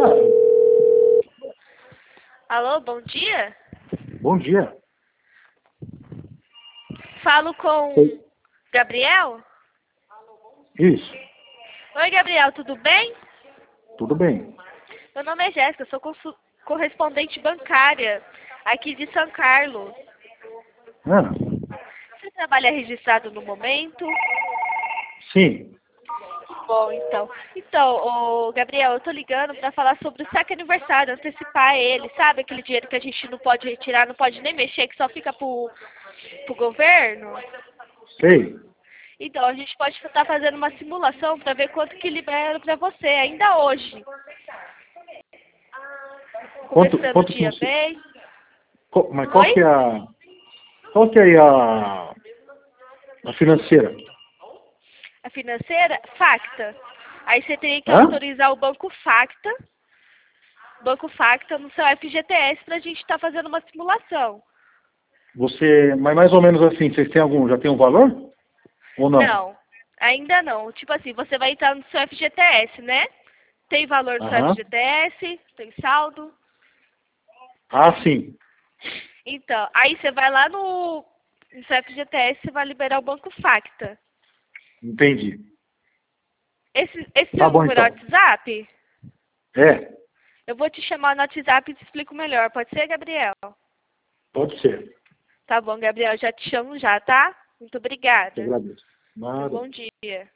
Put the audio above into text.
Alô, bom dia? Bom dia. Falo com Oi. Gabriel? Isso, Oi, Gabriel, tudo bem? tudo bem. Meu nome é Jéssica, sou correspondente bancária aqui de São Carlos. Ah, Você trabalha registrado no momento? sim. Bom, então. Então, Gabriel, eu tô ligando para falar sobre o saque aniversário, antecipar ele, sabe? Aquele dinheiro que a gente não pode retirar, não pode nem mexer, que só fica pro governo. Sei. Então, a gente pode estar fazendo uma simulação para ver quanto que libera para você, ainda hoje. Começando o Quanto que dia você... bem. Mas qual Oi? que é a... Qual que é a financeira? A financeira? Facta. Aí você teria que Hã? autorizar o Banco Facta no seu FGTS para a gente estar fazendo uma simulação. Mas mais ou menos assim, vocês têm já tem um valor? Ou não? Não, ainda não. Tipo assim, você vai entrar no seu FGTS, né? Tem valor no seu Aham. FGTS, tem saldo. Ah, sim. Então, aí você vai lá no seu FGTS, você vai liberar o Banco Facta. Entendi. Esse Tá seu bom, número é o então. WhatsApp? É, Eu vou te chamar no WhatsApp e te explico melhor. Pode ser, Gabriel? pode ser. Tá bom, Gabriel. Já te chamo já, tá? Muito Te obrigada. agradeço. Um Nada. bom dia.